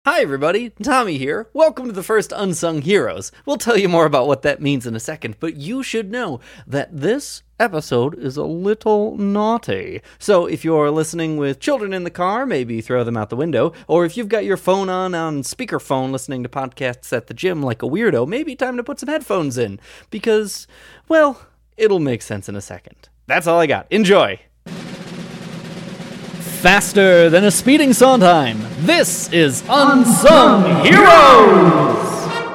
Hi everybody, Tommy here. Welcome to the first Unsung Heroes. We'll tell you more about what that means in a second, but you should know that this episode is a little naughty. So if you're listening with children in the car, maybe throw them out the window, or if you've got your phone on speakerphone listening to podcasts at the gym like a weirdo, maybe time to put some headphones in, because, well, it'll make sense in a second. That's all I got. Enjoy! Faster than a speeding Sondheim, this is Unsung Heroes!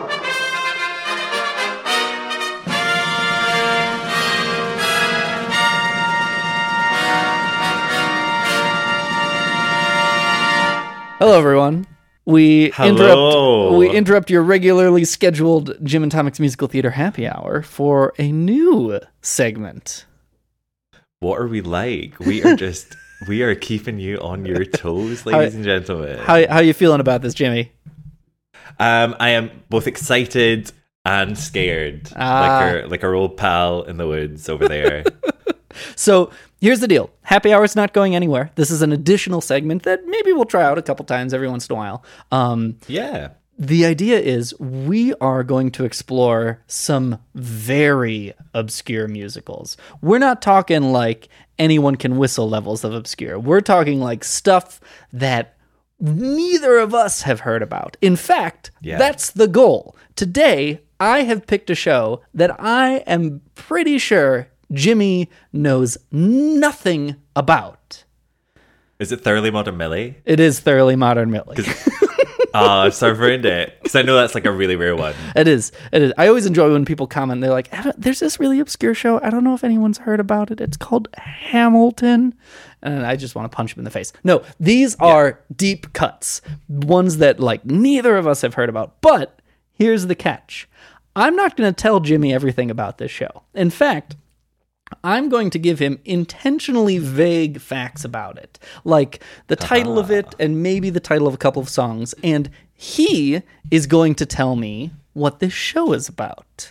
Hello, everyone. We interrupt your regularly scheduled Jim and Tomic's Musical Theater Happy Hour for a new segment. What are we like? We are keeping you on your toes, ladies and gentlemen. How you feeling about this, Jimmy? I am both excited and scared, like our old pal in the woods over there. So here's the deal. Happy Hour's not going anywhere. This is an additional segment that maybe we'll try out a couple times every once in a while. Yeah. The idea is we are going to explore some very obscure musicals. We're not talking like anyone can whistle levels of obscure. We're talking like stuff that neither of us have heard about. In fact, That's the goal. Today, I have picked a show that I am pretty sure Jimmy knows nothing about. Is it Thoroughly Modern Millie? It is Thoroughly Modern Millie. I've so ruined it because I know that's like a really rare one. It is. I always enjoy when people comment. They're like, "There's this really obscure show. I don't know if anyone's heard about it. It's called Hamilton," and I just want to punch them in the face. No, these are deep cuts, ones that like neither of us have heard about. But here's the catch: I'm not going to tell Jimmy everything about this show. In fact, I'm going to give him intentionally vague facts about it, like the title of it and maybe the title of a couple of songs, and he is going to tell me what this show is about.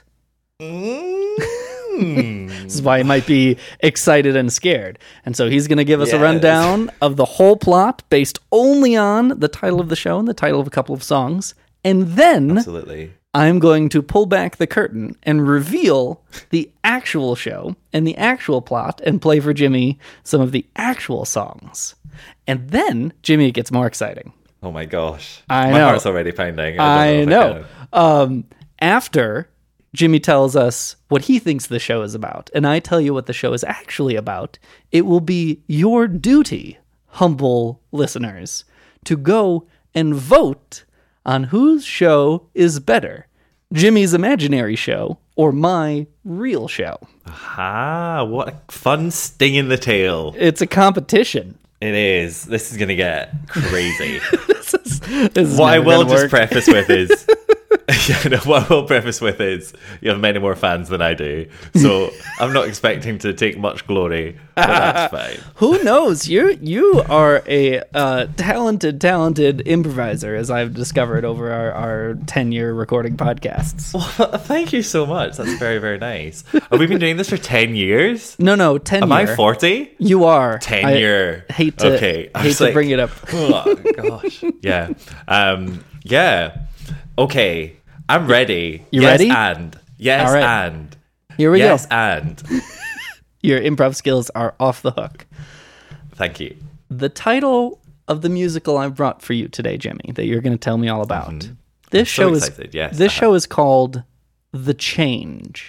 This is why he might be excited and scared. And so he's going to give us a rundown of the whole plot based only on the title of the show and the title of a couple of songs, and then Absolutely. I'm going to pull back the curtain and reveal the actual show and the actual plot and play for Jimmy some of the actual songs. And then Jimmy, it gets more exciting. Oh my gosh. My heart's already pounding. I know. After Jimmy tells us what he thinks the show is about, and I tell you what the show is actually about, it will be your duty, humble listeners, to go and vote on whose show is better, Jimmy's imaginary show or my real show. What a fun sting in the tail. It's a competition. It is. This is going to get crazy. This is what I will just preface with is... what I will preface with is you have many more fans than I do, so I'm not expecting to take much glory, but that's fine. Who knows? You are a talented improviser, as I've discovered over our 10-year recording podcasts. Well, thank you so much. That's very, very nice. Have we been doing this for 10 years? No, 10 Am I 40? You are. 10 year. Hate to bring it up. Oh, gosh. Yeah. Yeah. Okay, I'm ready. You ready? Yes, all right. and. Here we go. Yes, and. Your improv skills are off the hook. Thank you. The title of the musical I brought for you today, Jimmy, that you're going to tell me all about. Mm-hmm. This show show is called The Change.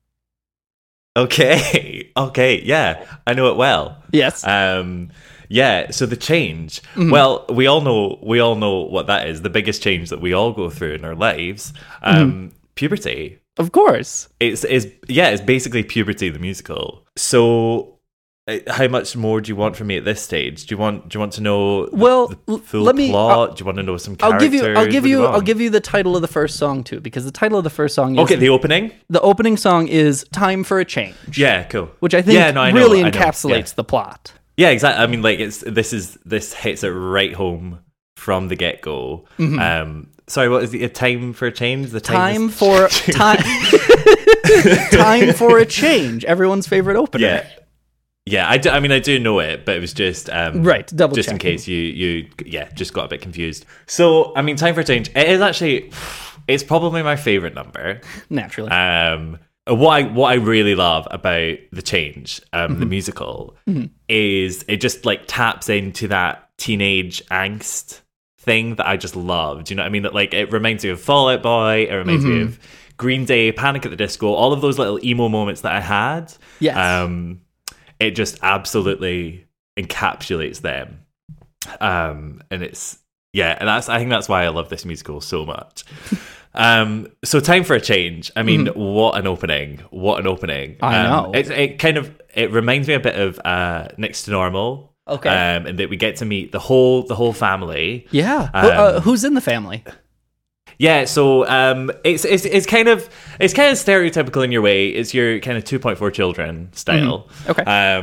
Okay, yeah, I know it well. Yes. Yeah, so The Change. Mm-hmm. Well, we all know what that is. The biggest change that we all go through in our lives. Puberty. Of course. It's basically Puberty the musical. So how much more do you want from me at this stage? Do you want to know the full plot? Do you want to know some characters? I'll give you the title of the first song too, because the title of the first song is the opening. The opening song is "Time for a Change." Yeah, cool. Which I think really encapsulates the plot. Yeah, exactly. I mean, like this hits it right home from the get go. Mm-hmm. Sorry, what is the time for a change? The time for a change. Everyone's favorite opener. Yeah, I do know it, but it was just right, double just checking. in case you just got a bit confused. So, I mean, Time for a Change, it is actually, it's probably my favorite number. Naturally. What I really love about The Change, the musical, is it just like taps into that teenage angst thing that I just love. Do you know what I mean? That like it reminds me of Fall Out Boy, it reminds me of Green Day, Panic at the Disco, all of those little emo moments that I had. Yes. It just absolutely encapsulates them. And it's, and I think that's why I love this musical so much. So Time for a Change. I mean, what an opening. I know. It reminds me a bit of Next to Normal. Okay. And that we get to meet the whole family. Yeah. Who's in the family? Yeah, so it's kind of stereotypical in your way. It's your kind of 2.4 children style. Okay.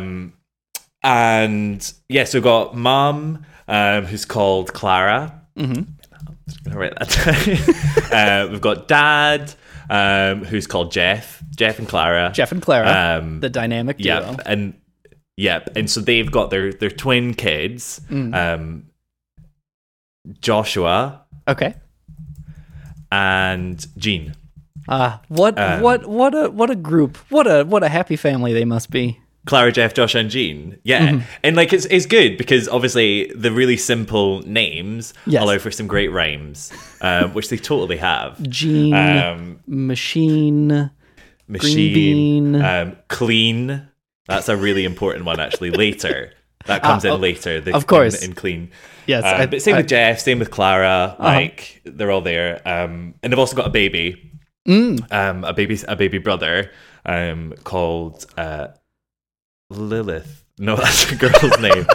And yeah, so we've got Mom, who's called Clara. I'm just gonna write that down. We've got Dad, who's called Jeff and Clara. The dynamic duo. And so they've got their twin kids, Joshua. Okay. And Jean. What a group. What a happy family they must be. Clara, Jeff, Joshua, and Jean. Yeah. And like it's good because obviously the really simple names allow for some great rhymes, which they totally have. Jean, machine, green bean, clean. That's a really important one actually later. That comes in later. Of course. In clean. Yes. But same with Jeff, same with Clara. Like they're all there. And they've also got a baby. A baby brother called Lilith. No, that's a girl's name.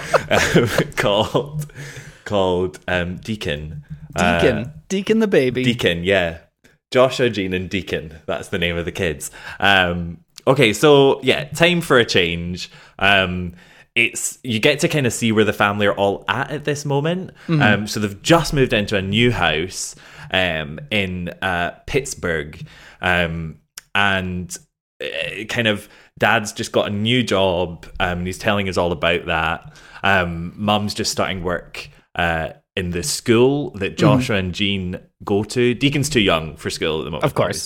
Called Deacon. Deacon the baby. Deacon, yeah. Joshua, Jean, and Deacon. That's the name of the kids. Okay, so yeah, Time for a Change. You get to kind of see where the family are all at this moment. So they've just moved into a new house in Pittsburgh, and kind of Dad's just got a new job. And he's telling us all about that. Mum's just starting work in the school that Joshua and Jean go to. Deacon's too young for school at the moment. Of course.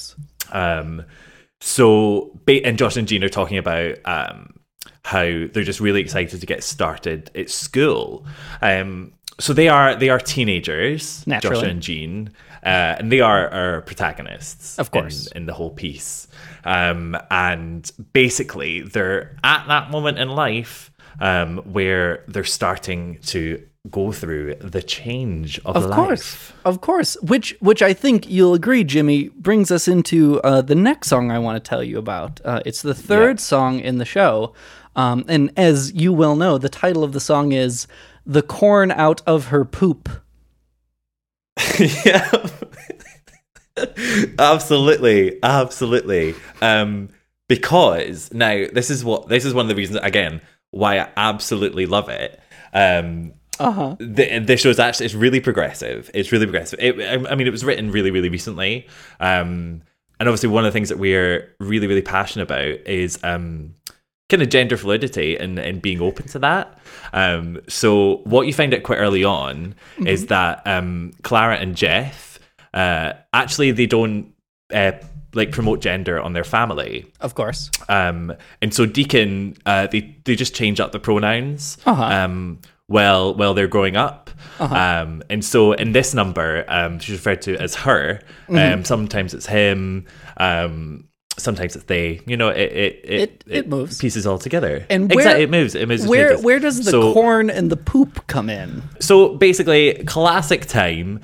So, and Josh and Jean are talking about how they're just really excited to get started at school. So they are teenagers, naturally. Joshua and Jean, and they are our protagonists, of course, in the whole piece. And basically, they're at that moment in life where they're starting to go through the change of life. Of course. Which I think you'll agree, Jimmy, brings us into the next song I want to tell you about. It's the third song in the show. And as you well know, the title of the song is The Corn Out of Her Poop. Yeah. Absolutely. Because now this is one of the reasons, again, why I absolutely love it. The show's actually, it's really progressive. It was written really, really recently. And obviously one of the things that we're really, really passionate about is kind of gender fluidity and being open to that. So what you find out quite early on is that Clara and Jeff, actually they don't promote gender on their family. Of course. And so Deacon, they just change up the pronouns while they're growing up. And so in this number, she's referred to as her. Sometimes it's him. Sometimes it's they. You know, it moves, pieces all together. And it moves. Where does the corn and the poop come in? So basically, classic time.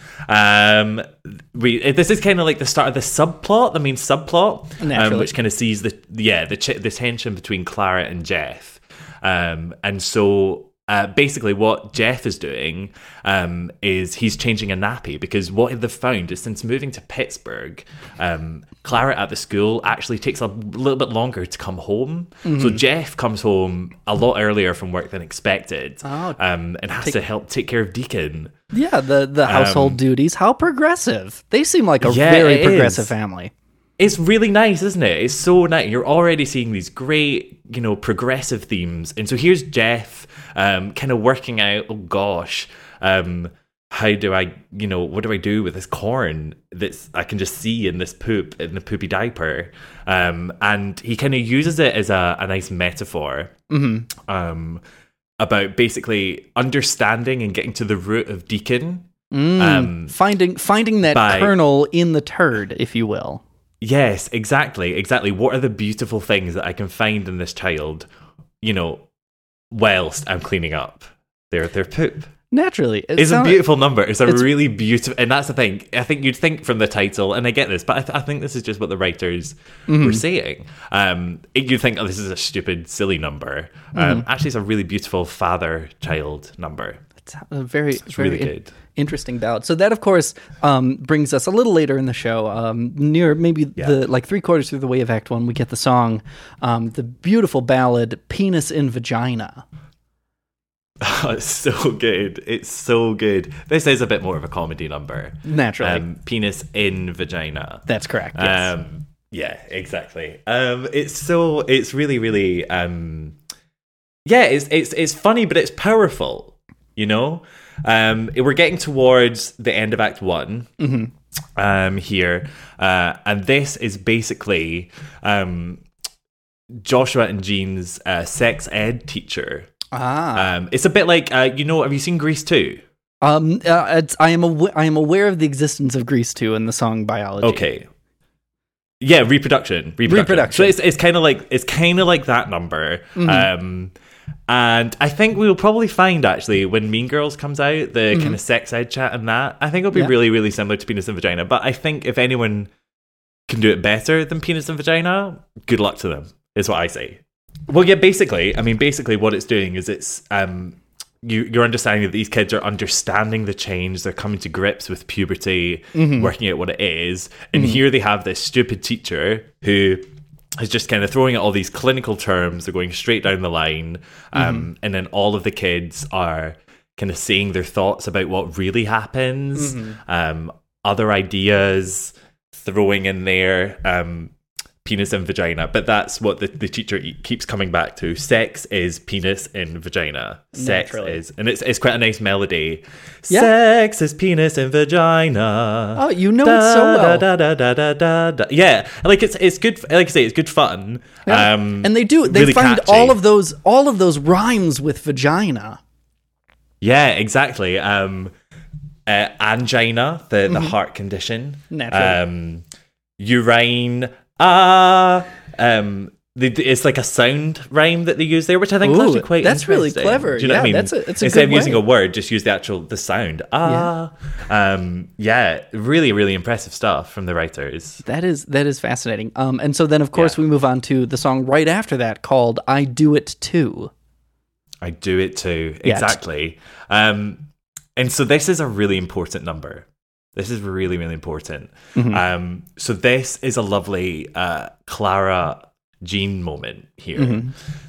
This is kind of like the start of the subplot, the main subplot, which kind of sees the tension between Clara and Jeff, and so. Basically, what Jeff is doing is he's changing a nappy, because what they've found is since moving to Pittsburgh, Clara at the school actually takes a little bit longer to come home. So Jeff comes home a lot earlier from work than expected, and has to help take care of Deacon. Yeah, the household duties. How progressive. They seem like a very progressive family. It's really nice, isn't it? It's so nice. You're already seeing these great, progressive themes. And so here's Jeff kind of working out, oh gosh, how do I, what do I do with this corn that's I can just see in this poop, in the poopy diaper? And he kind of uses it as a nice metaphor about basically understanding and getting to the root of Deacon. Finding that kernel in the turd, if you will. Yes, exactly. What are the beautiful things that I can find in this child, whilst I'm cleaning up their poop? Naturally. It's a beautiful number. It's really beautiful. And that's the thing. I think you'd think from the title, and I get this, but I think this is just what the writers were saying. You'd think, this is a stupid, silly number. Actually, it's a really beautiful father-child number. It's a very really good. Interesting ballad. So that, of course, brings us a little later in the show, near maybe the 3/4 through the way of Act 1, we get the song, the beautiful ballad, Penis in Vagina. Oh, it's so good. It's so good. This is a bit more of a comedy number. Naturally. Penis in Vagina. That's correct, yes. Yeah, exactly. It's really, really, it's funny, but it's powerful, We're getting towards the end of Act 1 here. And this is basically Joshua and Jean's sex ed teacher. It's a bit like have you seen Grease 2? I am aware of the existence of Grease 2 in the song Biology. Okay. Yeah, reproduction. So it's kind of like that number. And I think we'll probably find, actually, when Mean Girls comes out, the kind of sex ed chat and that, I think it'll be really, really similar to Penis and Vagina. But I think if anyone can do it better than Penis and Vagina, good luck to them, is what I say. Well, yeah, basically what it's doing is it's you're understanding that these kids are understanding the change, they're coming to grips with puberty, working out what it is, and here they have this stupid teacher who is just kind of throwing out all these clinical terms, they're going straight down the line, and then all of the kids are kind of saying their thoughts about what really happens, other ideas, throwing in there, penis and vagina, but that's what the teacher keeps coming back to. Sex is penis and vagina. Sex is, and it's quite a nice melody. Yeah. Sex is penis and vagina. Oh, it so well. Yeah, like it's good. Like I say, it's good fun. Yeah. And they really find catchy. all of those rhymes with vagina. Yeah, exactly. Angina, the heart condition. Naturally. Urine. It's like a sound rhyme that they use there, which I think is actually quite that's interesting. Really clever. Do you know what I mean? It's a Instead good of using way. a word, just use the sound. Really, really impressive stuff from the writers. That is fascinating. And so then, of course, we move on to the song right after that called "I Do It Too." I do it too. Exactly. And so this is a really important number. This is really, really important. So this is a lovely Clara Jean moment here.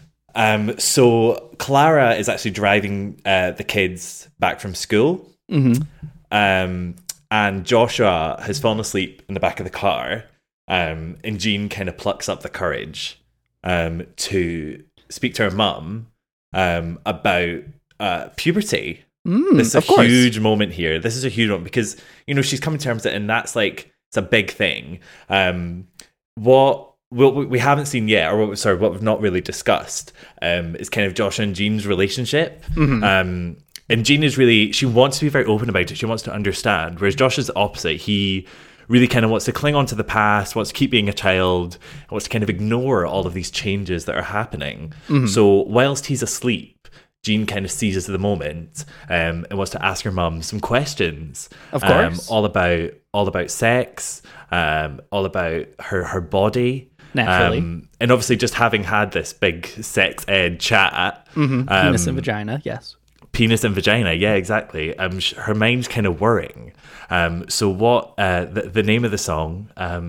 So Clara is actually driving the kids back from school. And Joshua has fallen asleep in the back of the car. And Jean kind of plucks up the courage to speak to her mum about puberty. This is a huge moment here. This is a huge moment because, she's coming to terms with it, and that's like, it's a big thing. What we haven't seen yet, or what we've not really discussed, is kind of Joshua and Jean's relationship. And Jean is she wants to be very open about it. She wants to understand, whereas Josh is the opposite. He really kind of wants to cling on to the past, wants to keep being a child, wants to kind of ignore all of these changes that are happening. So whilst he's asleep, Jean kind of seizes the moment and wants to ask her mum some questions. Of course. All about sex, all about her body. Naturally. And obviously just having had this big sex ed chat. Penis and vagina, yes. Penis and vagina, yeah, exactly. Her mind's kind of worrying. So what the name of the song...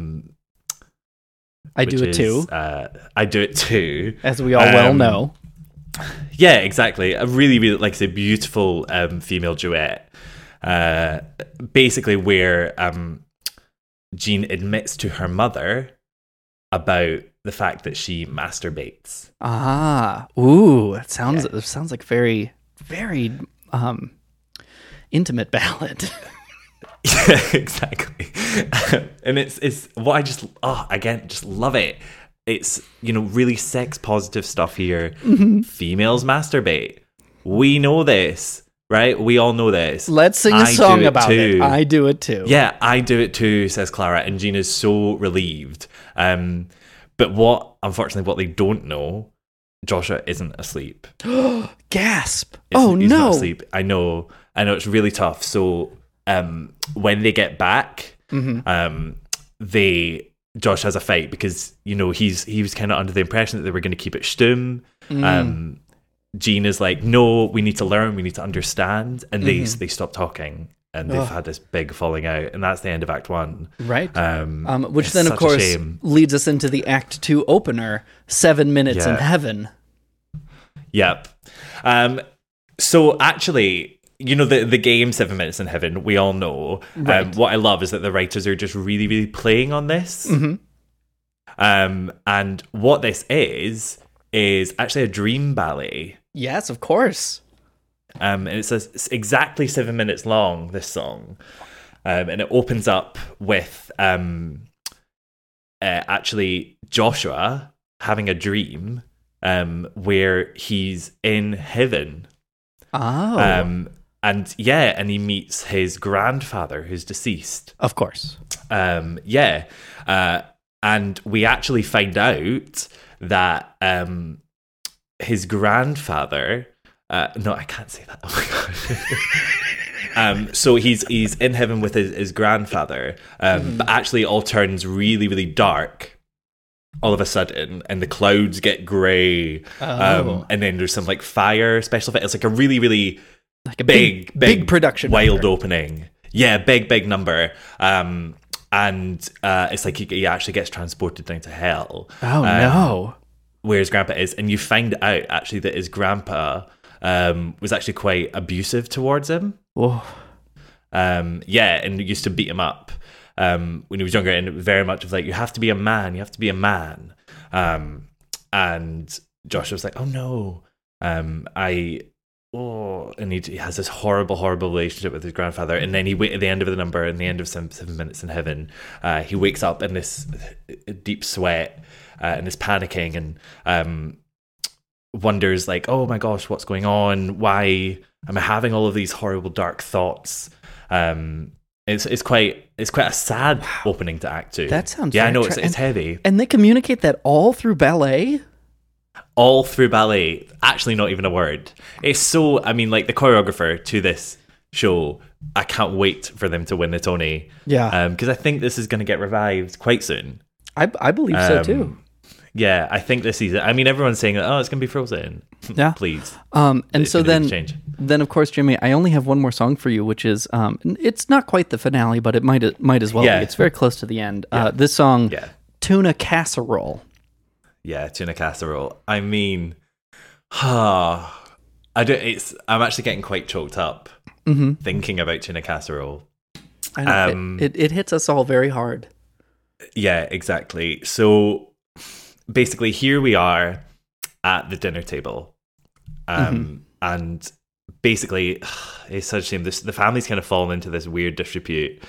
I Do It Too. I Do It Too. As we all well know. Yeah, exactly. A really, really, like I say, beautiful female duet. Basically, where Jean admits to her mother about the fact that she masturbates. It sounds like very, very intimate ballad. Yeah, exactly. And it's what I just love it. It's, really sex positive stuff here. Mm-hmm. Females masturbate. We know this, right? We all know this. Let's sing a song about it. I do it too. Yeah, I do it too, says Clara, and Jean is so relieved. But unfortunately, what they don't know, Joshua isn't asleep. Gasp! He's not asleep. I know. It's really tough. So when they get back, mm-hmm. Josh has a fight because he was kind of under the impression that they were going to keep it stum. Jean is like, no, we need to learn, we need to understand, and they stop talking. And they've had this big falling out, and that's the end of Act 1. Right. Which then, of course, leads us into the Act 2 opener, 7 Minutes in Heaven. Yep. So actually, the game 7 Minutes in Heaven, we all know. Right. What I love is that the writers are just really, really playing on this. Mm-hmm. And what this is actually a dream ballet. Yes, of course. And it's exactly 7 minutes long, this song. And it opens up with actually Joshua having a dream where he's in heaven. Oh. And he meets his grandfather who's deceased. Of course. And we actually find out that his grandfather... no, I can't say that. Oh my god. So he's in heaven with his grandfather, but actually it all turns really, really dark all of a sudden, and the clouds get grey. And then there's some like fire special effects. It's like a really, really like a big production, wild number. Opening. Yeah, big number. And it's like he actually gets transported down to hell. Oh no. Where his grandpa is, and you find out actually that his grandpa was actually quite abusive towards him. Oh. And used to beat him up when he was younger, and it was very much of like, you have to be a man, and Joshua was like, oh no, and he has this horrible relationship with his grandfather, and then at the end of the number, in the end of 7 Minutes in Heaven, he wakes up in this deep sweat and is panicking and wonders like, oh my gosh, what's going on? Why am I having all of these horrible dark thoughts? It's quite a sad opening to Act 2. That sounds I know it's heavy. And they communicate that all through ballet? All through ballet. Actually, not even a word. It's so, I mean, like the choreographer to this show, I can't wait for them to win the Tony. Yeah. Because I think this is going to get revived quite soon. I believe so too. Yeah, I think this season. I mean, everyone's saying that, it's going to be Frozen. Yeah. Please. And so then, of course, Jimmy, I only have one more song for you, which is, it's not quite the finale, but it might as well be. It's very close to the end. This song, Tuna Casserole. Yeah, Tuna Casserole. I mean, I'm actually getting quite choked up thinking about Tuna Casserole. I know, it hits us all very hard. Yeah, exactly. So basically, here we are at the dinner table. And basically, it's such a shame. The family's kind of fallen into this weird disrepute.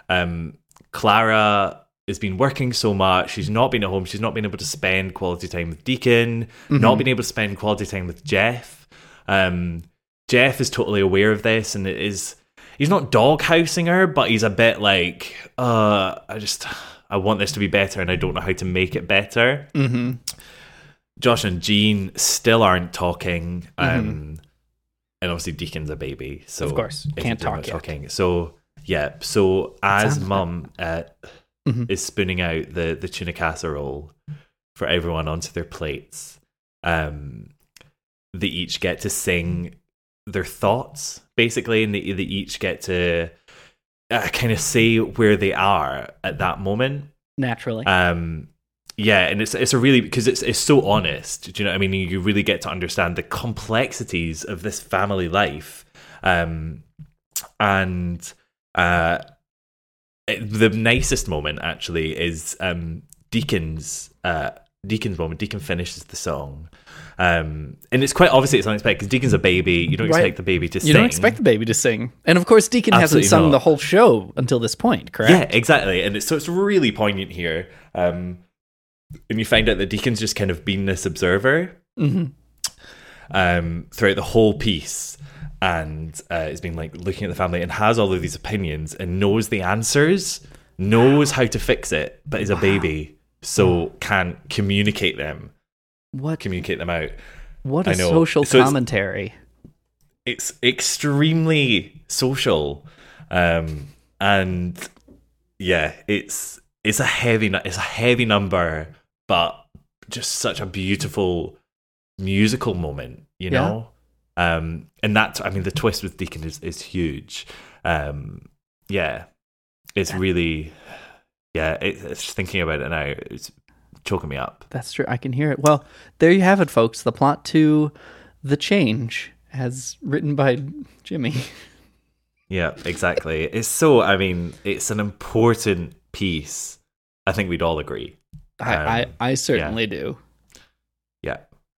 Clara has been working so much. She's not been at home. She's not been able to spend quality time with Deacon, not been able to spend quality time with Jeff. Jeff is totally aware of this, and he's not doghousing her, but he's a bit like, I want this to be better, and I don't know how to make it better. Josh and Jean still aren't talking, and obviously Deacon's a baby, so of course can't talk yet. Talking. So as Mum is spooning out the tuna casserole for everyone onto their plates, they each get to sing their thoughts, basically, and they each get to kind of say where they are at that moment. Naturally. Yeah, and it's a really, because it's so honest, do you know what I mean? You really get to understand the complexities of this family life. And the nicest moment actually is Deacon's moment. Deacon finishes the song. And it's quite obviously it's unexpected because Deacon's a baby. You don't expect the baby to sing. You don't expect the baby to sing. And of course, Deacon hasn't sung the whole show until this point, correct? Yeah, exactly. And it's really poignant here. And you find out that Deacon's just kind of been this observer throughout the whole piece. And has been like looking at the family and has all of these opinions and knows the answers, knows how to fix it, but is a baby, so can't communicate them. Communicate them out. What a social commentary. It's extremely social, and yeah, it's a heavy number, but just such a beautiful musical moment, you know. And that, I mean, the twist with Deacon is huge. It's really, it's thinking about it now, it's choking me up. That's true. I can hear it. Well, there you have it, folks. The plot to The Change, as written by Jimmy. Yeah, exactly. It's an important piece. I think we'd all agree. I certainly do. Yeah.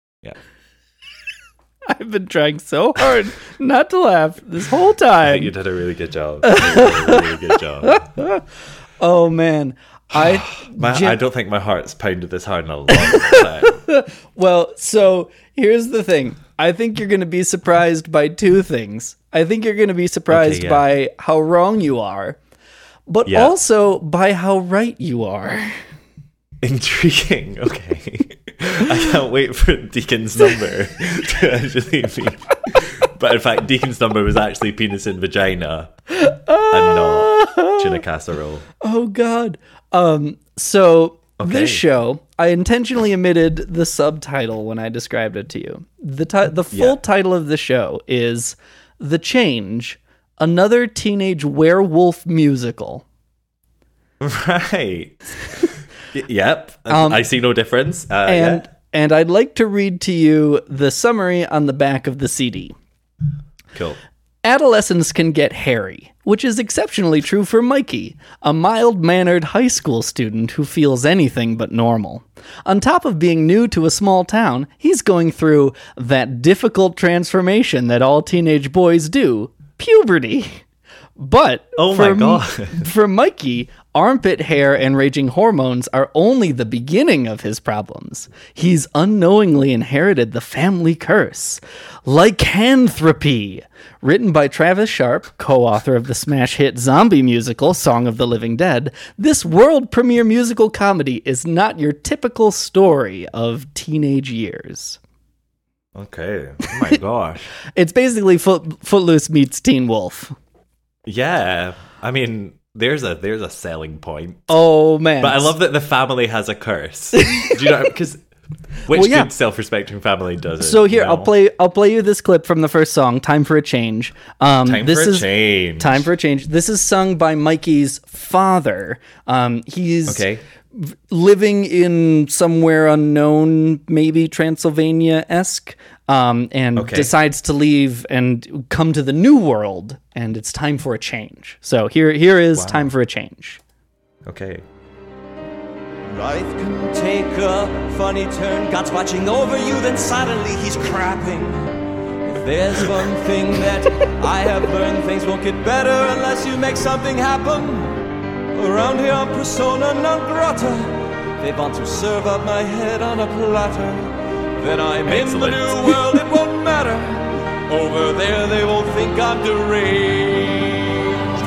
I've been trying so hard not to laugh this whole time. I think you did a really good job. Really good job. Oh, man. I don't think my heart's pounded this hard in a long time. Well, so here's the thing. I think you're going to be surprised by two things. I think you're going to be surprised by how wrong you are, but also by how right you are. Intriguing. Okay. I can't wait for Deacon's number to actually be. But in fact, Deacon's number was actually penis in vagina and not tuna casserole. Oh, God. This show, I intentionally omitted the subtitle when I described it to you. The full title of the show is The Change, Another Teenage Werewolf Musical. Right. Yep. I see no difference. And I'd like to read to you the summary on the back of the CD. Cool. Adolescents can get hairy, which is exceptionally true for Mikey, a mild-mannered high school student who feels anything but normal. On top of being new to a small town, he's going through that difficult transformation that all teenage boys do, puberty. But for Mikey, armpit hair and raging hormones are only the beginning of his problems. He's unknowingly inherited the family curse. Lycanthropy. Written by Travis Sharp, co-author of the smash hit zombie musical Song of the Living Dead, this world premiere musical comedy is not your typical story of teenage years. Okay. Oh my gosh. It's basically Footloose meets Teen Wolf. Yeah, I mean, there's a selling point. Oh man! But I love that the family has a curse. Do you know? Because which good self-respecting family does it? So here, I'll play you this clip from the first song, "Time for a Change." Time for a change. This is sung by Mikey's father. He's living in somewhere unknown, maybe Transylvania-esque. And decides to leave and come to the new world, and it's time for a change. So here is Time for a Change. Okay. Life can take a funny turn. God's watching over you, then suddenly he's crapping. If there's one thing that I have learned, things won't get better unless you make something happen. Around here I'm persona non grata. They want to serve up my head on a platter. Then I'm in the new world, it won't matter. Over there they won't think I'm deranged.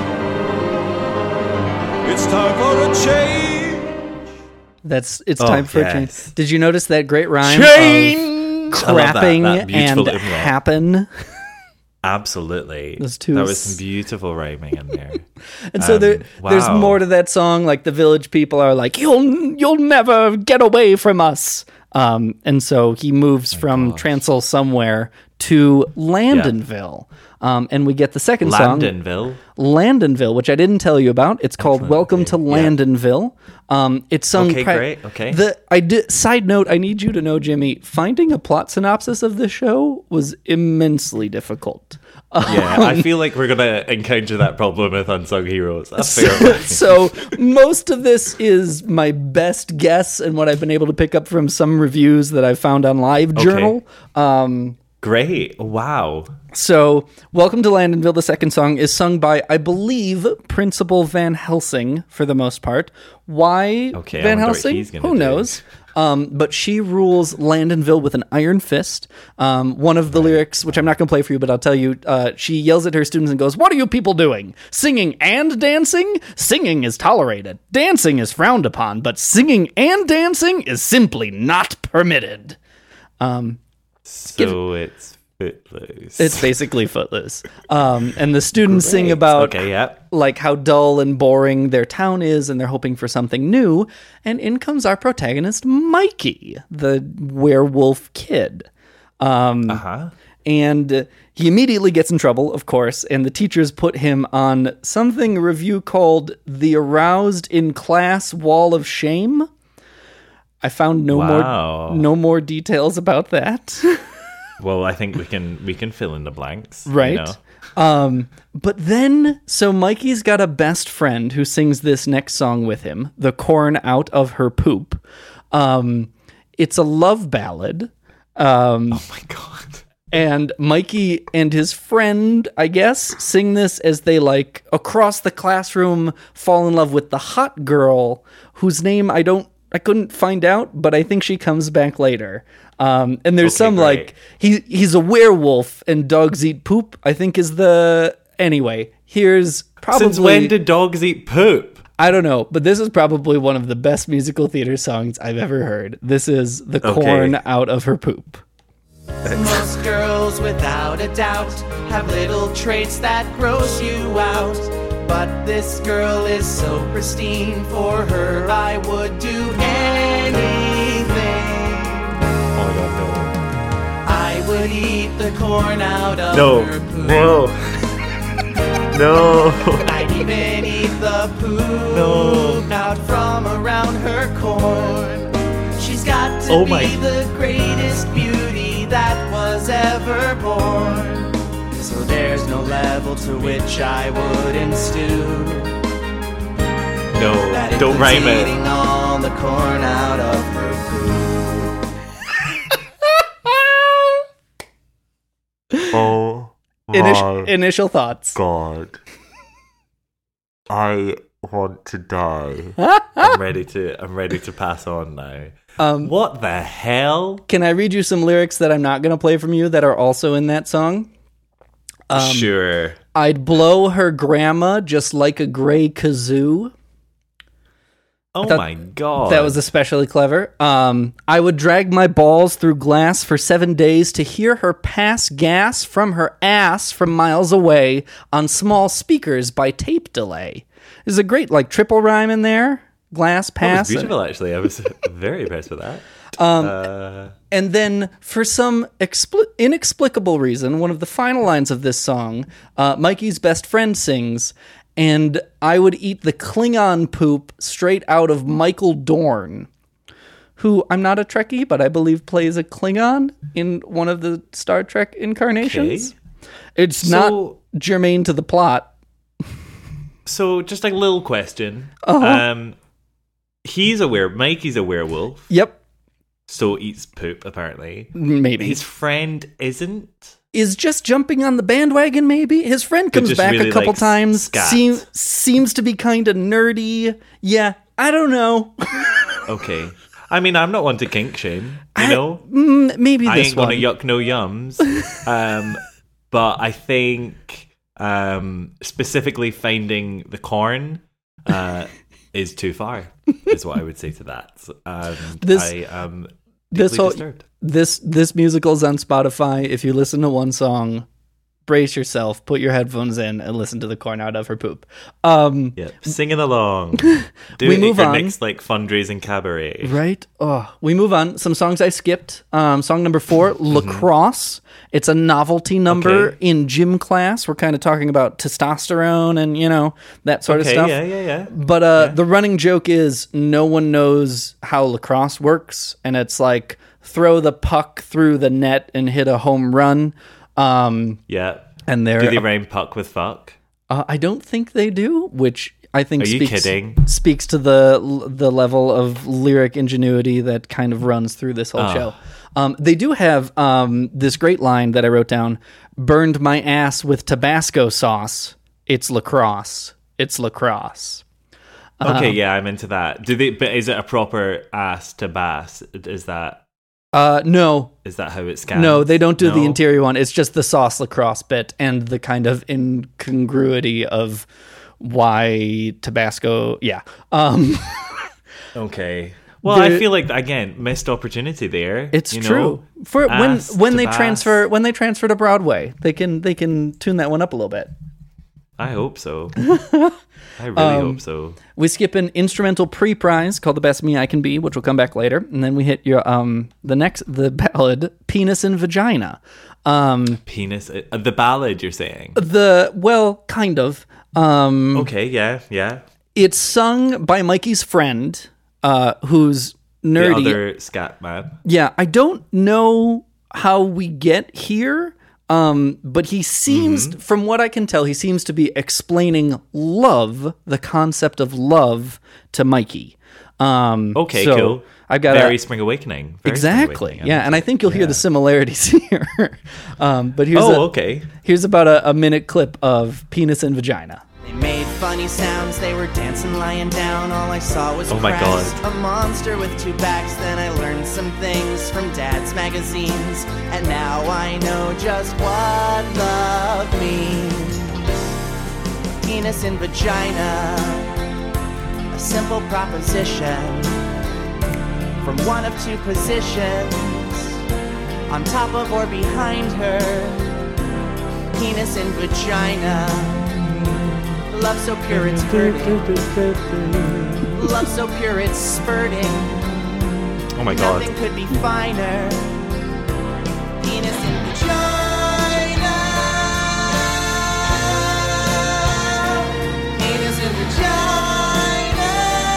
It's time for a change. It's time for a change. Did you notice that great rhyme change! Of crapping and happen? Absolutely. Those two. There was some beautiful rhyming in there. And so there's more to that song. Like the village people are like, you'll never get away from us. And so he moves from Transl somewhere to Landonville. And we get the second song. Landonville, which I didn't tell you about. It's called Welcome to Landonville. It's sung... Okay, great. Side note, I need you to know, Jimmy, finding a plot synopsis of this show was immensely difficult. Yeah, I feel like we're gonna encounter that problem with Unsung Heroes. That's fair. So most of this is my best guess and what I've been able to pick up from some reviews that I found on LiveJournal. Great. Wow. So, Welcome to Landonville, the second song, is sung by, I believe, Principal Van Helsing for the most part. Why Van Helsing? Who knows? But she rules Landonville with an iron fist. One of the lyrics, which I'm not going to play for you, but I'll tell you, she yells at her students and goes, "What are you people doing? Singing and dancing? Singing is tolerated. Dancing is frowned upon, but singing and dancing is simply not permitted." So it's Footloose. It's basically Footloose. And the students sing about like how dull and boring their town is, and they're hoping for something new. And in comes our protagonist, Mikey, the werewolf kid. And he immediately gets in trouble, of course, and the teachers put him on something a review called the Aroused in Class Wall of Shame. I found no more details about that. Well, I think we can fill in the blanks, right? You know? But then, so Mikey's got a best friend who sings this next song with him, "The Corn Out of Her Poop." It's a love ballad. Oh my god! And Mikey and his friend, I guess, sing this as they like across the classroom fall in love with the hot girl whose name I couldn't find out, but I think she comes back later. And there's like, he's a werewolf and dogs eat poop, I think is anyway, here's probably... Since when did dogs eat poop? I don't know, but this is probably one of the best musical theater songs I've ever heard. This is The Corn Out of Her Poop. Most girls, without a doubt, have little traits that gross you out. But this girl is so pristine, for her I would do anything. Oh my god, no. I would eat the corn out of her poop. No. I'd even eat the poop out from around her corn. She's got to be the greatest beauty that was ever born. So there's no level to which I wouldn't stoop. No, don't rhyme it. Eating all the corn out of her poop. Oh Initial thoughts. God. I want to die. I'm ready to pass on now. What the hell? Can I read you some lyrics that I'm not going to play from you that are also in that song? Sure. I'd blow her grandma just like a gray kazoo. Oh my god. That was especially clever. I would drag my balls through glass for 7 days to hear her pass gas from her ass from miles away on small speakers by tape delay. There's a great triple rhyme in there. Glass pass. That was beautiful, actually. I was very impressed with that. And then, for some inexplicable reason, one of the final lines of this song, Mikey's best friend sings, "And I would eat the Klingon poop straight out of Michael Dorn," who, I'm not a Trekkie, but I believe plays a Klingon in one of the Star Trek incarnations. Okay. It's not germane to the plot. So, just a little question. Mikey's a werewolf. Yep. So eats poop, apparently. Maybe. His friend isn't? Is just jumping on the bandwagon, maybe? His friend comes back really a couple times. Seems to be kind of nerdy. Yeah, I don't know. Okay. I mean, I'm not one to kink shame, you know? Maybe I this ain't gonna yuck no yums. But I think specifically finding the corn is too far, is what I would say to that. I am deeply disturbed. This musical's on Spotify. If you listen to one song, brace yourself, put your headphones in, and listen to The Corn Out of Her Poop. Singing along. We move on. Next fundraising cabaret. Right? We move on. Some songs I skipped. Song number 4, Lacrosse. It's a novelty number in gym class. We're kind of talking about testosterone and, that sort of stuff. Yeah. But the running joke is no one knows how lacrosse works. And it's like throw the puck through the net and hit a home run. And Do they rhyme puck with fuck? I don't think they do, which I think Are you kidding? speaks to the level of lyric ingenuity that kind of runs through this whole show. They do have this great line that I wrote down: "Burned my ass with Tabasco sauce. It's lacrosse. It's lacrosse." Okay, yeah, I'm into that. But is it a proper ass to bass? Is that? No. Is that how it scans? No, they don't do the interior one. It's just the sauce lacrosse bit and the kind of incongruity of why Tabasco. Yeah. Okay. Well, I feel like, again, missed opportunity there. It's true. For when they transfer to Broadway, they can tune that one up a little bit. I hope so. I really hope so. We skip an instrumental pre-prize called "The Best Me I Can Be," which will come back later, and then we hit your the ballad "Penis and Vagina." Penis, the ballad you're saying? Kind of. Okay, yeah. It's sung by Mikey's friend, who's nerdy. The other scat man. Yeah, I don't know how we get here. But he seems, from what I can tell, he seems to be explaining love, the concept of love, to Mikey. Okay, so cool. I've got Very Spring Awakening. Exactly. Yeah, and I think you'll hear the similarities here. But here's here's about a minute clip of Penis and Vagina. They made funny sounds, they were dancing lying down. All I saw was Christ, a monster with two backs. Then I learned some things from Dad's magazines, and now I know just what love means. Penis and vagina, a simple proposition from one of two positions, on top of or behind her. Penis and vagina, love so pure it's hurting. Love so pure it's spurting. Oh my God. Nothing could be finer. Penis and vagina. Penis and vagina.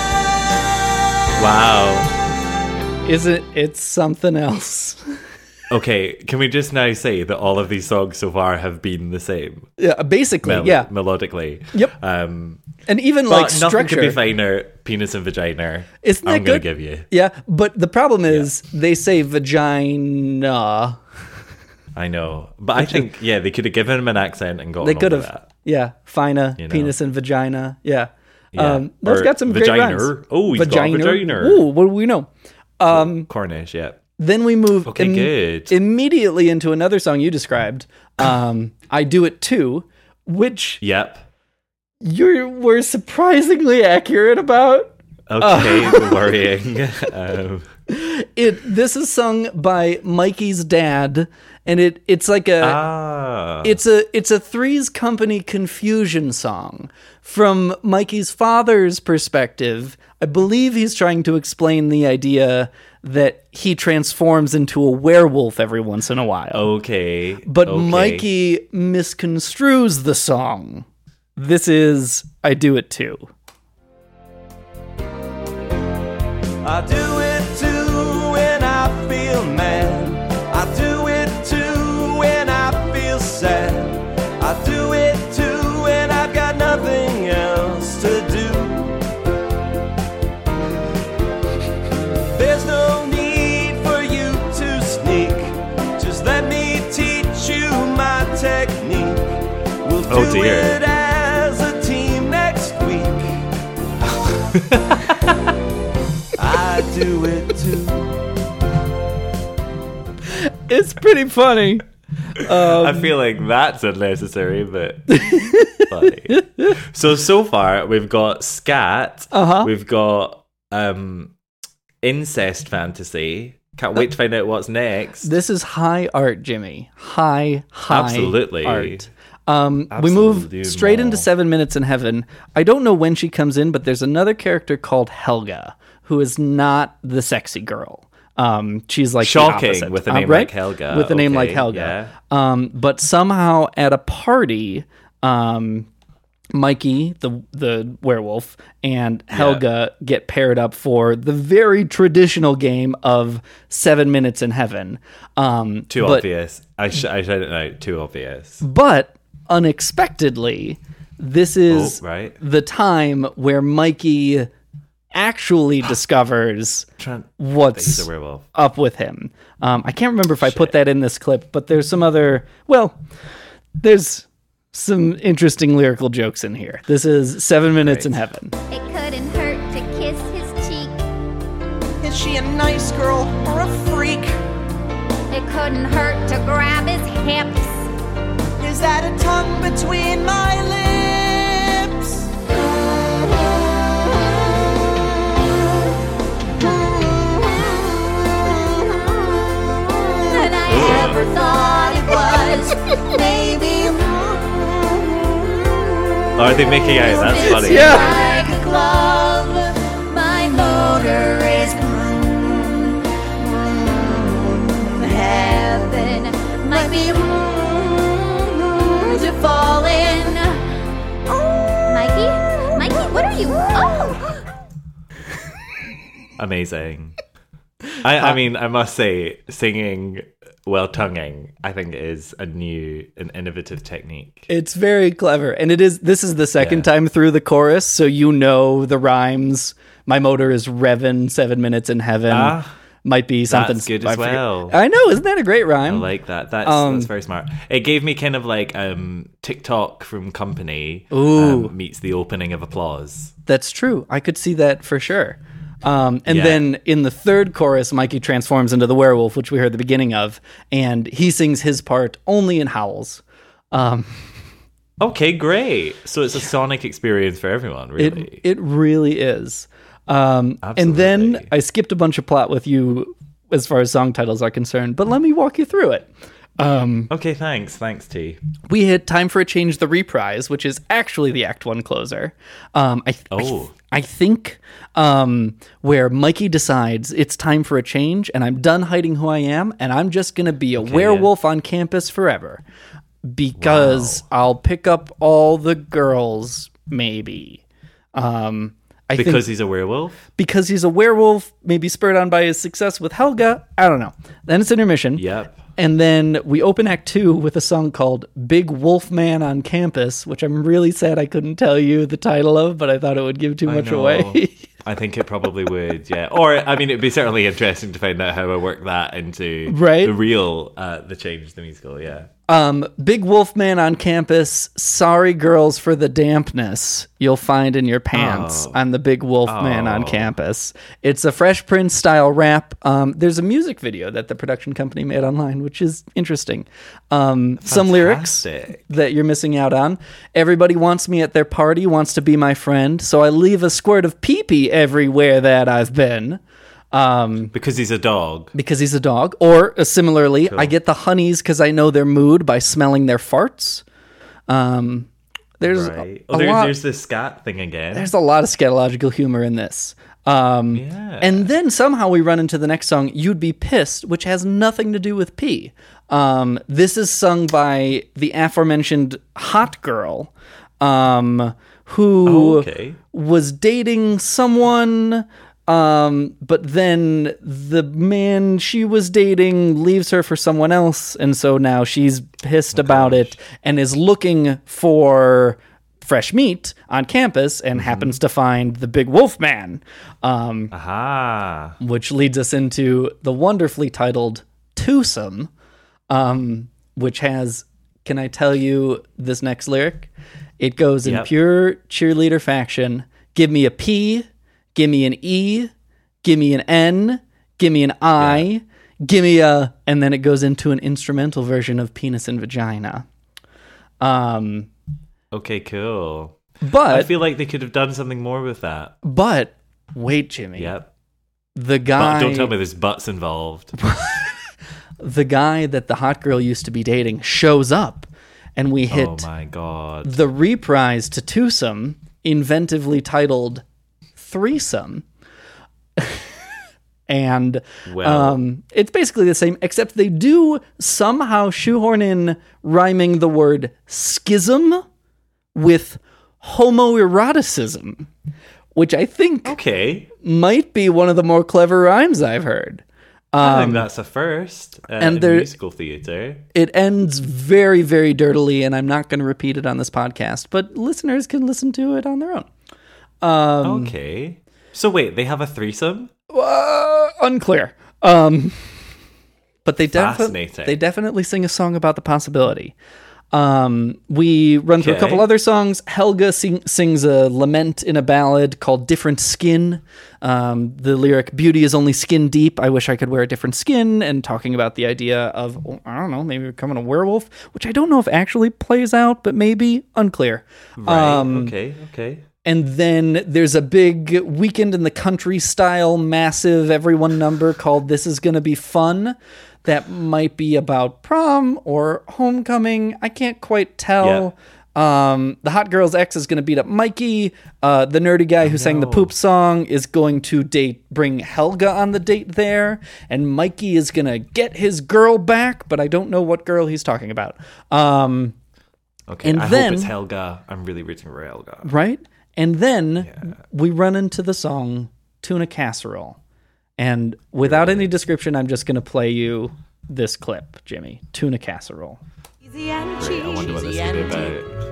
Wow. It's something else. Okay, can we just now say that all of these songs so far have been the same? Yeah, basically, yeah. Melodically. Yep. And even like nothing structure. could be finer. Penis and vagina. Isn't that I'm going to good? give you. Yeah, but the problem is they say vagina. I know. But I think, they could have given him an accent and got They him could over have. that. Yeah, fina, You know. penis and vagina. Yeah. Yeah. Those Or got some great vagina. rhymes. Oh, he's got a vagina. Ooh, what do we know? Cornish, yeah. Then we move good. immediately into another song you described, I Do It Too, which Yep. you were surprisingly accurate about. Okay, worrying. This is sung by Mikey's dad, and it's like it's a Three's Company confusion song. From Mikey's father's perspective, I believe he's trying to explain the idea that he transforms into a werewolf every once in a while. Okay. But Mikey misconstrues the song. This is I Do It Too. I do it too when I feel mad. I do it too when I feel sad. I do it too when I've got nothing else to do. There's no need for you to sneak. Just let me teach you my technique. We'll do it as a team next week. I do it too. It's pretty funny. I feel like that's unnecessary, but funny. So far, we've got scat. We've got incest fantasy. Can't wait to find out what's next. This is high art, Jimmy. High Absolutely. art. We move straight into 7 Minutes in Heaven. I don't know when she comes in, but there's another character called Helga, who is not the sexy girl. She's like shocking with a name like Helga. With a name like Helga. Yeah. But somehow at a party, Mikey, the werewolf, and Helga get paired up for the very traditional game of 7 Minutes in Heaven. Too obvious. I shout it out. Too obvious. But unexpectedly, this is the time where Mikey actually discovers what's up with him. I can't remember if I put that in this clip, but there's some other... Well, there's some interesting lyrical jokes in here. This is 7 Minutes in Heaven. It couldn't hurt to kiss his cheek. Is she a nice girl or a freak? It couldn't hurt to grab his hips. Is that a tongue between my lips? And I never thought it was maybe. Oh, are they making out? That's funny. Yeah. Like a glove, my motor is heaven. Might be to fall in. Mikey, what are you? Oh. Amazing. I mean, I must say, singing while tonguing, I think, is an innovative technique. It's very clever, and this is the second time through the chorus, so you know the rhymes. My motor is revving, 7 minutes in heaven. Might be something. That's good as well. I know, isn't that a great rhyme? I like that. That's very smart. It gave me kind of like TikTok from Company meets the opening of Applause. That's true. I could see that for sure. Then in the third chorus, Mikey transforms into the werewolf, which we heard the beginning of, and he sings his part only in howls. Okay, great. So it's a sonic experience for everyone, really. It really is. And then I skipped a bunch of plot with you as far as song titles are concerned, but let me walk you through it. Okay, thanks, T. We hit Time for a Change, the reprise, which is actually the Act 1 closer. I think where Mikey decides it's time for a change and I'm done hiding who I am and I'm just going to be a werewolf on campus forever because I'll pick up all the girls, maybe. Because he's a werewolf? Because he's a werewolf, maybe spurred on by his success with Helga. I don't know. Then it's intermission. Yep. And then we open Act 2 with a song called Big Wolf Man on Campus, which I'm really sad I couldn't tell you the title of, but I thought it would give too much away. I think it probably would, yeah. Or, I mean, it'd be certainly interesting to find out how I work that into the real The Change, the musical, yeah. Big Wolf Man on Campus, sorry girls for the dampness you'll find in your pants. I'm the Big Wolf Man on Campus. It's a Fresh Prince style rap. There's a music video that the production company made online, which is interesting. Some lyrics that you're missing out on. Everybody wants me at their party, wants to be my friend, so I leave a squirt of pee-pee everywhere that I've been. Because he's a dog. Or similarly, cool. I get the honeys because I know their mood by smelling their farts. There's this scat thing again. There's a lot of scatological humor in this. And then somehow we run into the next song, You'd Be Pissed, which has nothing to do with pee. This is sung by the aforementioned hot girl who was dating someone... but then the man she was dating leaves her for someone else, and so now she's pissed about it and is looking for fresh meat on campus and happens to find the Big Wolf Man. Which leads us into the wonderfully titled Twosome, which has, can I tell you this next lyric? It goes in pure cheerleader fashion. Give me a P, give me an E, give me an N, give me an I, give me a... And then it goes into an instrumental version of Penis and Vagina. Okay, cool. But... I feel like they could have done something more with that. But, wait, Jimmy. Yep. The guy... But don't tell me there's butts involved. The guy that the hot girl used to be dating shows up, and we hit... Oh my God. The reprise to Twosome, inventively titled... Threesome. And it's basically the same, except they do somehow shoehorn in rhyming the word schism with homoeroticism, which I think might be one of the more clever rhymes I've heard. I think that's a first in musical theatre. It ends very, very dirtily, and I'm not going to repeat it on this podcast, but listeners can listen to it on their own. Okay. So wait, they have a threesome? Unclear. But they definitely sing a song about the possibility. We run through a couple other songs. Helga sings a lament in a ballad called Different Skin. The lyric, beauty is only skin deep. I wish I could wear a different skin. And talking about the idea of, I don't know, maybe becoming a werewolf, which I don't know if actually plays out, but maybe unclear. Right. Okay. And then there's a big Weekend in the Country style, massive everyone number called This Is Gonna Be Fun. That might be about prom or homecoming. I can't quite tell. Yeah. The hot girl's ex is going to beat up Mikey. The nerdy guy who sang the poop song is going to bring Helga on the date there. And Mikey is going to get his girl back, but I don't know what girl he's talking about. Okay, and I hope it's Helga. I'm really rooting for Helga. Right? And then we run into the song Tuna Casserole. And without any description, I'm just going to play you this clip, Jimmy. Tuna Casserole. Easy and cheese. I wonder what this will be about.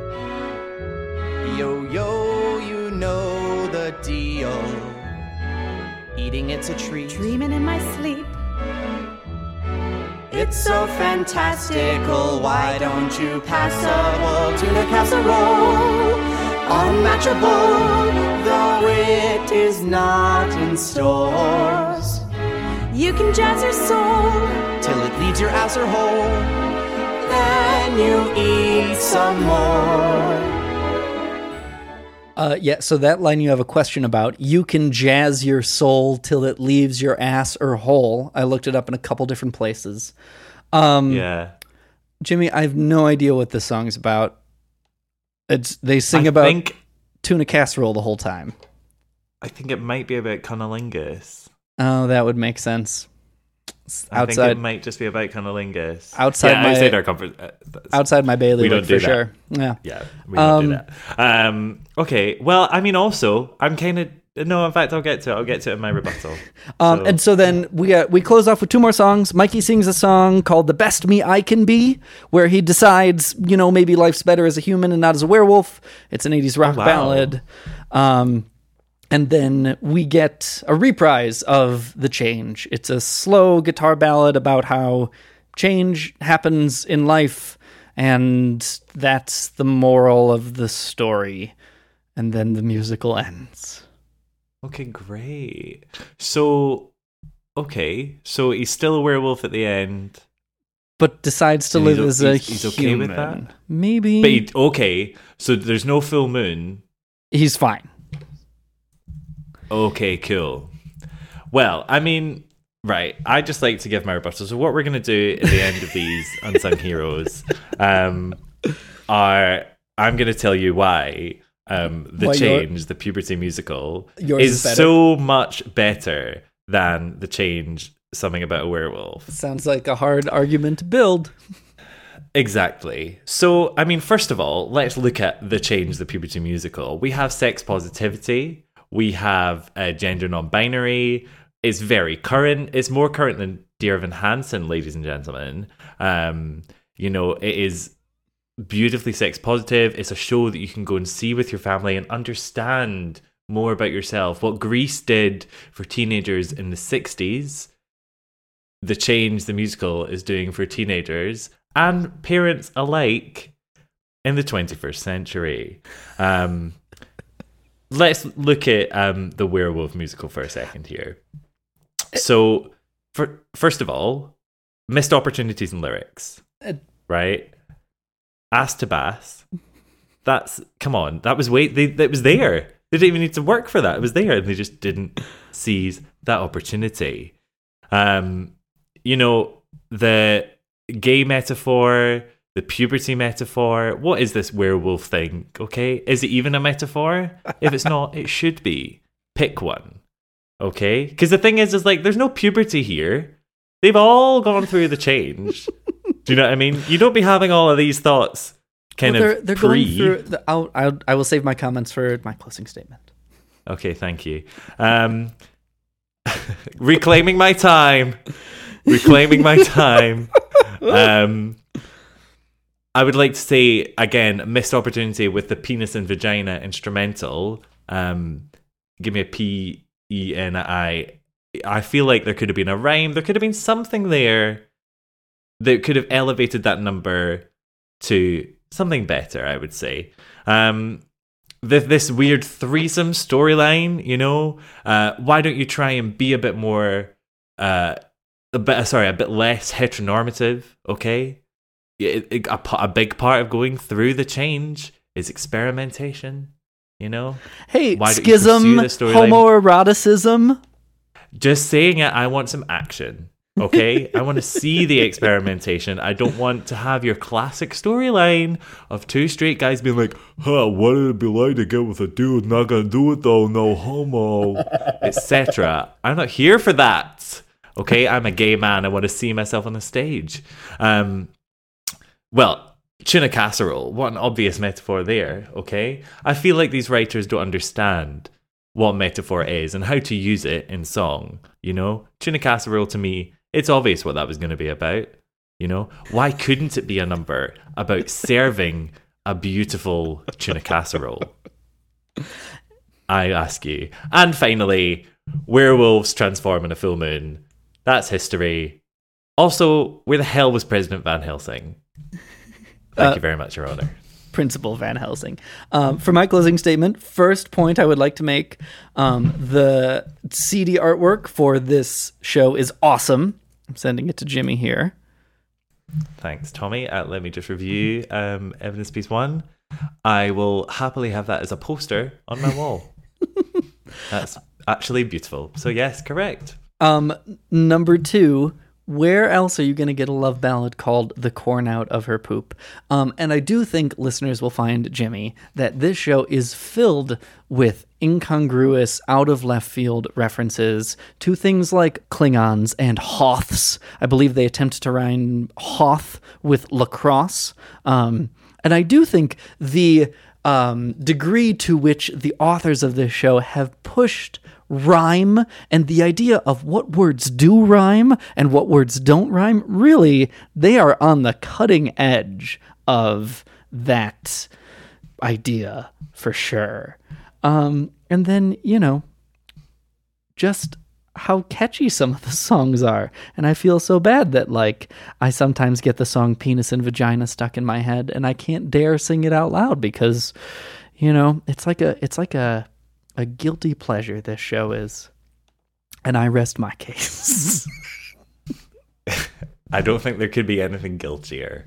Yo, you know the deal. Eating it's a treat. Dreaming in my sleep. It's so fantastical. Why don't you pass a bowl? Tuna casserole, unmatchable, though it is not in stores. You can jazz your soul till it leaves your ass or hole. Then you eat some more. So that line you have a question about. You can jazz your soul till it leaves your ass or hole. I looked it up in a couple different places. Jimmy, I have no idea what this song's about. They sing about tuna casserole the whole time. I think it might be about cunnilingus. Oh, that would make sense. I think it might just be about cunnilingus. Outside my bailiwick for sure. Yeah, we don't do that. Okay, well, I mean, also, I'm kind of no. In fact, I'll get to it in my rebuttal. And so then we close off with two more songs. Mikey sings a song called "The Best Me I Can Be," where he decides, maybe life's better as a human and not as a werewolf. It's an '80s rock ballad. And then we get a reprise of The Change. It's a slow guitar ballad about how change happens in life, and that's the moral of the story. And then the musical ends. Okay, great. So he's still a werewolf at the end. But decides to live as a human. He's okay with that? Maybe. But so there's no full moon. He's fine. Okay, cool. Well, I mean, right. I just like to give my rebuttal. So what we're going to do at the end of these Unsung Heroes I'm going to tell you why The Change, the puberty musical, is so much better than The Change, something about a werewolf. Sounds like a hard argument to build. Exactly. So, I mean, first of all, let's look at The Change, the puberty musical. We have sex positivity. We have gender non-binary. It's very current. It's more current than Dear Evan Hansen, ladies and gentlemen. It is beautifully sex positive. It's a show that you can go and see with your family and understand more about yourself. What Grease did for teenagers in the 60s, The Change, the musical, is doing for teenagers and parents alike in the 21st century. Let's look at the werewolf musical for a second here. So, first of all, missed opportunities in lyrics, right? Ass to bass. Come on, that was that was there. They didn't even need to work for that. It was there, and they just didn't seize that opportunity. The gay metaphor, the puberty metaphor. What is this werewolf thing? Okay, is it even a metaphor? If it's not, it should be. Pick one. Okay, because the thing is like there's no puberty here. They've all gone through the change. Do you know what I mean? You don't be having all of these thoughts they're pre. Going through I will save my comments for my closing statement. Okay, thank you. Reclaiming my time. I would like to say, again, missed opportunity with the penis and vagina instrumental. Give me a P-E-N-I. I feel like there could have been a rhyme. There could have been something there that could have elevated that number to something better, I would say. This weird threesome storyline, you know? Why don't you try and be a bit more... a bit less heteronormative, okay? A big part of going through the change is experimentation, you know? Hey, schism, homoeroticism. Just saying it, I want some action, okay? I want to see the experimentation. I don't want to have your classic storyline of two straight guys being like, what would it be like to get with a dude? Not gonna do it though, no homo, etc. I'm not here for that. Okay, I'm a gay man. I want to see myself on the stage. Well, tuna casserole. What an obvious metaphor there, okay? I feel like these writers don't understand what metaphor is and how to use it in song, you know? Tuna casserole, to me, it's obvious what that was going to be about, you know? Why couldn't it be a number about serving a beautiful tuna casserole? I ask you. And finally, werewolves transform in a full moon. That's history. Also, where the hell was President Van Helsing? Thank you very much, Your Honor. Principal Van Helsing. For my closing statement, first point I would like to make, the CD artwork for this show is awesome. I'm sending it to Jimmy here. Thanks, Tommy. Let me just review Evidence Piece 1. I will happily have that as a poster on my wall. That's actually beautiful. So yes, correct. Number 2, where else are you going to get a love ballad called The Corn Out of Her Poop? And I do think listeners will find, Jimmy, that this show is filled with incongruous, out-of-left-field references to things like Klingons and Hoths. I believe they attempt to rhyme Hoth with lacrosse. And I do think the degree to which the authors of this show have pushed rhyme and the idea of what words do rhyme and what words don't rhyme, really, they are on the cutting edge of that idea for sure. And then, you know, just how catchy some of the songs are. And I feel so bad that, like, I sometimes get the song Penis and Vagina stuck in my head and I can't dare sing it out loud because, you know, it's like a guilty pleasure, this show is. And I rest my case. I don't think there could be anything guiltier.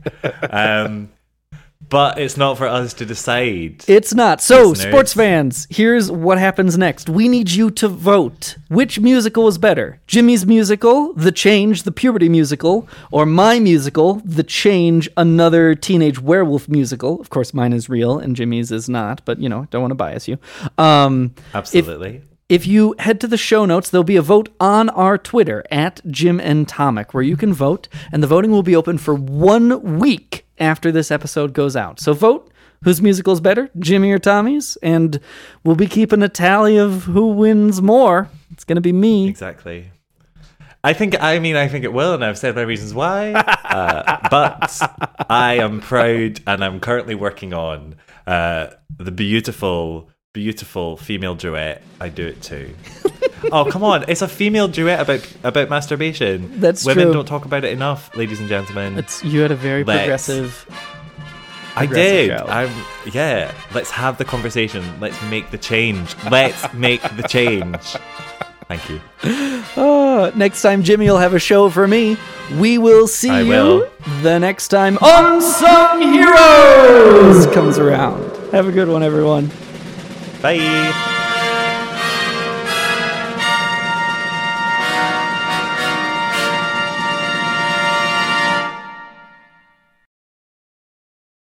But it's not for us to decide. It's not. So, listeners, sports fans, here's what happens next. We need you to vote. Which musical is better? Jimmy's musical, The Change, the Puberty musical, or my musical, The Change, another teenage werewolf musical? Of course, mine is real and Jimmy's is not, but, you know, don't want to bias you. Absolutely. If you head to the show notes, there'll be a vote on our Twitter, @JimandTomic, where you can vote, and the voting will be open for 1 week after this episode goes out. So vote whose musical is better, Jimmy or Tommy's, and we'll be keeping a tally of who wins more. It's going to be me. Exactly. I think it will, and I've said my reasons why. But I am proud, and I'm currently working on the beautiful female duet. I Do It Too. Oh, come on. It's a female duet about masturbation. That's Women true. don't talk about it enough, ladies and gentlemen. You had a very progressive I did. show. Let's have the conversation. Let's make the change. Let's make the change. Thank you. Next time Jimmy will have a show for me. We will see you the next time Unsung Heroes comes around. Have a good one, everyone. Bye.